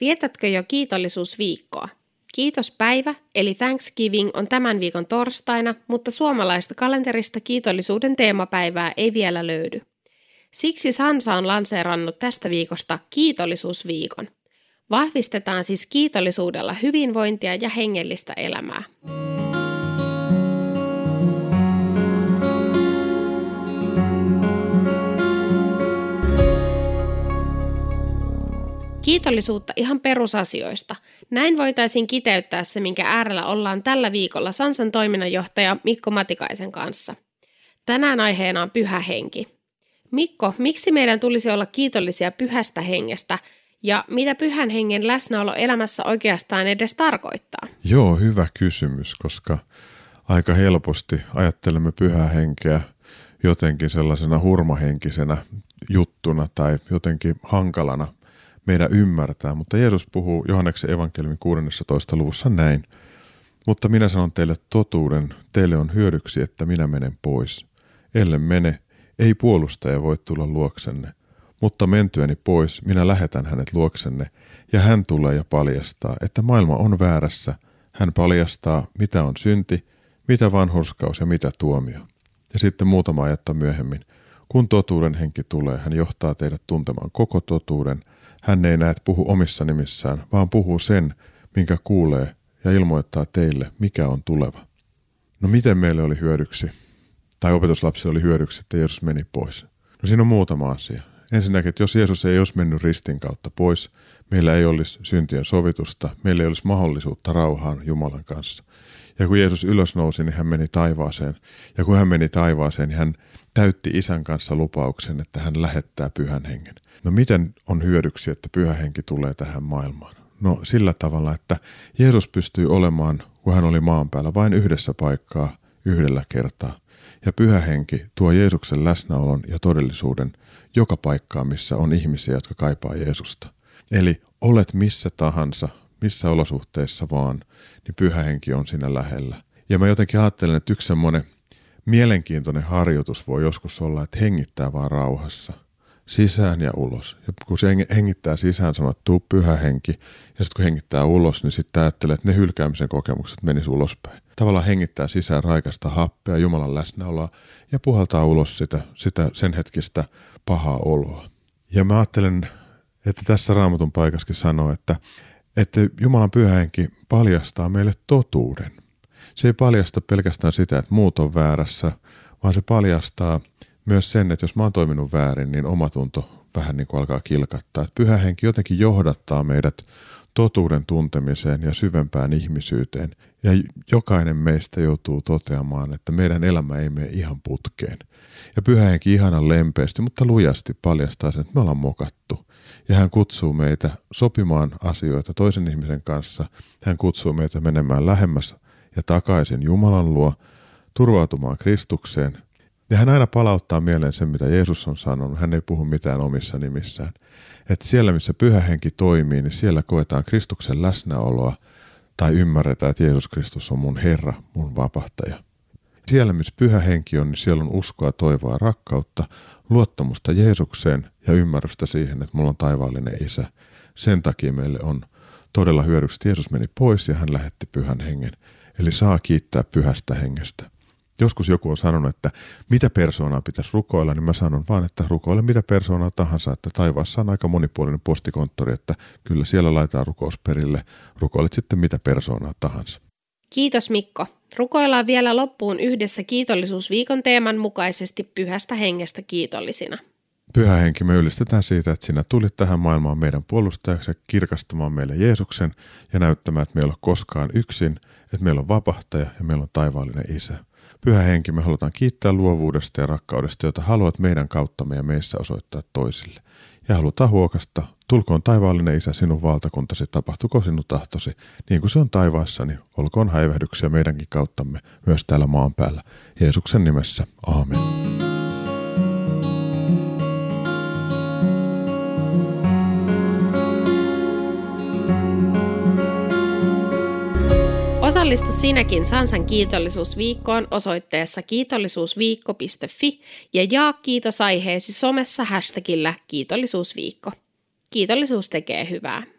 Vietätkö jo kiitollisuusviikkoa? Kiitospäivä eli Thanksgiving on tämän viikon torstaina, mutta suomalaista kalenterista kiitollisuuden teemapäivää ei vielä löydy. Siksi Sansa on lanseerannut tästä viikosta kiitollisuusviikon. Vahvistetaan siis kiitollisuudella hyvinvointia ja hengellistä elämää. Kiitollisuutta ihan perusasioista. Näin voitaisiin kiteyttää se, minkä äärellä ollaan tällä viikolla Sansan toiminnanjohtaja Mikko Matikaisen kanssa. Tänään aiheena on Pyhä Henki. Mikko, miksi meidän tulisi olla kiitollisia Pyhästä Hengestä ja mitä Pyhän Hengen läsnäolo elämässä oikeastaan edes tarkoittaa? Joo, hyvä kysymys, koska aika helposti ajattelemme Pyhää Henkeä jotenkin sellaisena hurmahenkisenä juttuna tai jotenkin hankalana meidän ymmärtää, mutta Jeesus puhuu Johanneksen evankeliumin 16. luvussa näin. Mutta minä sanon teille totuuden, teille on hyödyksi, että minä menen pois. Ellen mene, ei puolustaja voi tulla luoksenne. Mutta mentyäni pois, minä lähetän hänet luoksenne, ja hän tulee ja paljastaa, että maailma on väärässä. Hän paljastaa, mitä on synti, mitä vanhurskaus ja mitä tuomio. Ja sitten muutama ajatta myöhemmin. Kun totuuden henki tulee, hän johtaa teidät tuntemaan koko totuuden. Hän ei näet puhu omissa nimissään, vaan puhuu sen, minkä kuulee, ja ilmoittaa teille, mikä on tuleva. No miten meille oli hyödyksi, tai opetuslapsille oli hyödyksi, että Jeesus meni pois? No siinä on muutama asia. Ensinnäkin, että jos Jeesus ei olisi mennyt ristin kautta pois, meillä ei olisi syntien sovitusta, meillä ei olisi mahdollisuutta rauhaan Jumalan kanssa. Ja kun Jeesus ylösnousi, niin hän meni taivaaseen. Ja kun hän meni taivaaseen, niin hän täytti Isän kanssa lupauksen, että hän lähettää Pyhän Hengen. No miten on hyödyksi, että Pyhä Henki tulee tähän maailmaan? No sillä tavalla, että Jeesus pystyi olemaan, kun hän oli maan päällä, vain yhdessä paikkaa, yhdellä kertaa. Ja Pyhä Henki tuo Jeesuksen läsnäolon ja todellisuuden joka paikkaan, missä on ihmisiä, jotka kaipaa Jeesusta. Eli olet missä tahansa, missä olosuhteissa vaan, niin Pyhä Henki on siinä lähellä. Ja mä jotenkin ajattelen, että yksi semmoinen mielenkiintoinen harjoitus voi joskus olla, että hengittää vaan rauhassa. Sisään ja ulos. Ja kun se hengittää sisään, sanoo, että tuu Pyhä Henki. Ja sitten kun hengittää ulos, niin sitten ajattelee, että ne hylkäämisen kokemukset menis ulospäin. Tavallaan hengittää sisään raikasta happea, Jumalan läsnäoloa ja puhaltaa ulos sitä sen hetkistä pahaa oloa. Ja mä ajattelen, että tässä Raamatun paikassakin sanoo, että Jumalan Pyhä Henki paljastaa meille totuuden. Se ei paljasta pelkästään sitä, että muut on väärässä, vaan se paljastaa myös sen, että jos mä oon toiminut väärin, niin omatunto vähän niin kuin alkaa kilkattaa. Että Pyhä Henki jotenkin johdattaa meidät totuuden tuntemiseen ja syvempään ihmisyyteen. Ja jokainen meistä joutuu toteamaan, että meidän elämä ei mene ihan putkeen. Ja Pyhä Henki ihanan lempeästi, mutta lujasti paljastaa sen, että me ollaan mokattu. Ja hän kutsuu meitä sopimaan asioita toisen ihmisen kanssa. Hän kutsuu meitä menemään lähemmäs ja takaisin Jumalan luo, turvautumaan Kristukseen. Ja hän aina palauttaa mieleen sen, mitä Jeesus on sanonut. Hän ei puhu mitään omissa nimissään. Että siellä, missä Pyhä Henki toimii, niin siellä koetaan Kristuksen läsnäoloa tai ymmärretään, että Jeesus Kristus on mun Herra, mun vapahtaja. Siellä, missä Pyhä Henki on, niin siellä on uskoa, toivoa, rakkautta, luottamusta Jeesukseen ja ymmärrystä siihen, että mulla on taivaallinen Isä. Sen takia meille on todella hyödyksi, että Jeesus meni pois ja hän lähetti Pyhän Hengen. Eli saa kiittää Pyhästä Hengestä. Joskus joku on sanonut, että mitä persoonaa pitäisi rukoilla, niin mä sanon vaan, että rukoile mitä persoonaa tahansa, että taivaassa on aika monipuolinen postikonttori, että kyllä siellä laitetaan rukous perille, rukoilet sitten mitä persoonaa tahansa. Kiitos Mikko. Rukoillaan vielä loppuun yhdessä kiitollisuusviikon teeman mukaisesti Pyhästä Hengestä kiitollisina. Pyhä Henki, me ylistetään siitä, että sinä tulit tähän maailmaan meidän puolustajaksi ja kirkastamaan meille Jeesuksen ja näyttämään, että me ei ole koskaan yksin, että meillä on vapahtaja ja meillä on taivaallinen Isä. Pyhä Henki, me halutaan kiittää luovuudesta ja rakkaudesta, jota haluat meidän kauttamme ja meissä osoittaa toisille. Ja halutaan huokasta, tulkoon taivaallinen Isä sinun valtakuntasi, tapahtuko sinun tahtosi, niin kuin se on taivaassa, niin olkoon häivähdyksiä meidänkin kauttamme myös täällä maan päällä. Jeesuksen nimessä, aamen. Osallistu sinäkin Sansan kiitollisuusviikkoon osoitteessa kiitollisuusviikko.fi ja jaa kiitosaiheesi somessa hashtagillä kiitollisuusviikko. Kiitollisuus tekee hyvää.